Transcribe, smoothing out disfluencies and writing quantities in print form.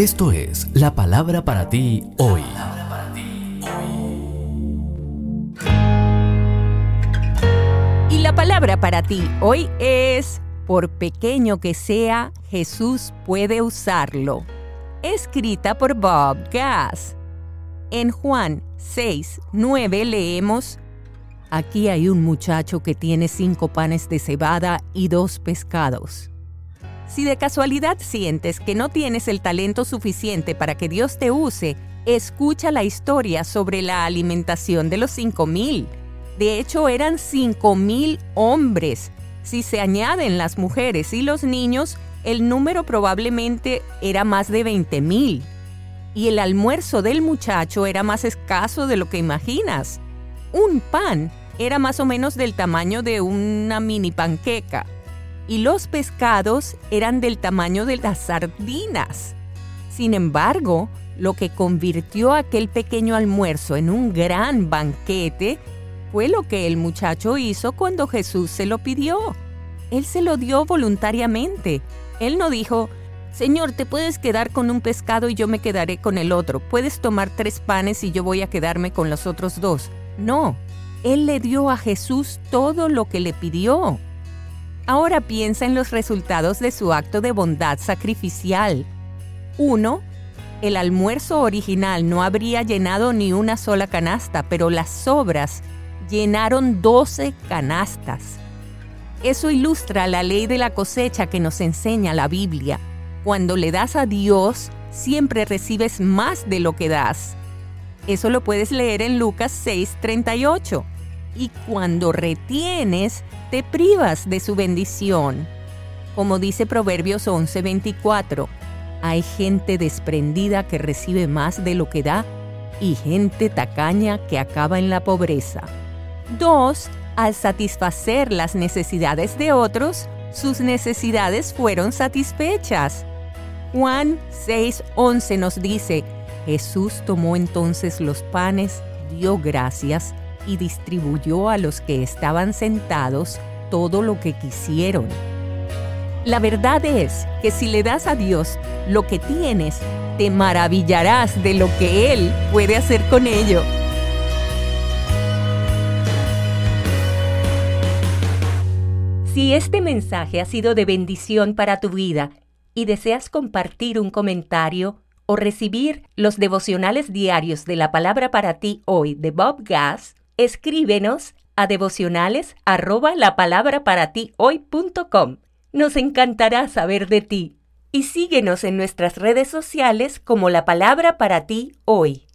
Esto es la palabra para ti hoy. Y la palabra para ti hoy es: por pequeño que sea, Jesús puede usarlo. Escrita por Bob Gass. En Juan 6:9 leemos: Aquí hay un muchacho que tiene 5 panes de cebada y 2 pescados. Si de casualidad sientes que no tienes el talento suficiente para que Dios te use, escucha la historia sobre la alimentación de los 5,000. De hecho, eran 5,000 hombres. Si se añaden las mujeres y los niños, el número probablemente era más de 20,000. Y el almuerzo del muchacho era más escaso de lo que imaginas. Un pan era más o menos del tamaño de una mini panqueca. Y los pescados eran del tamaño de las sardinas. Sin embargo, lo que convirtió aquel pequeño almuerzo en un gran banquete fue lo que el muchacho hizo cuando Jesús se lo pidió. Él se lo dio voluntariamente. Él no dijo: Señor, te puedes quedar con un pescado y yo me quedaré con el otro. Puedes tomar 3 panes y yo voy a quedarme con los otros 2. No, Él le dio a Jesús todo lo que le pidió. Ahora piensa en los resultados de su acto de bondad sacrificial. 1. El almuerzo original no habría llenado ni una sola canasta, pero las sobras llenaron 12 canastas. Eso ilustra la ley de la cosecha que nos enseña la Biblia. Cuando le das a Dios, siempre recibes más de lo que das. Eso lo puedes leer en Lucas 6:38. Y cuando retienes, te privas de su bendición. Como dice Proverbios 11:24, hay gente desprendida que recibe más de lo que da y gente tacaña que acaba en la pobreza. 2. Al satisfacer las necesidades de otros, sus necesidades fueron satisfechas. Juan 6:11 nos dice: Jesús tomó entonces los panes, dio gracias y distribuyó a los que estaban sentados todo lo que quisieron. La verdad es que si le das a Dios lo que tienes, te maravillarás de lo que Él puede hacer con ello. Si este mensaje ha sido de bendición para tu vida y deseas compartir un comentario o recibir los devocionales diarios de la palabra para ti hoy de Bob Gass, escríbenos a devocionales@lapalabraparatiohoy.com. Nos encantará saber de ti. Y síguenos en nuestras redes sociales como La Palabra para ti hoy.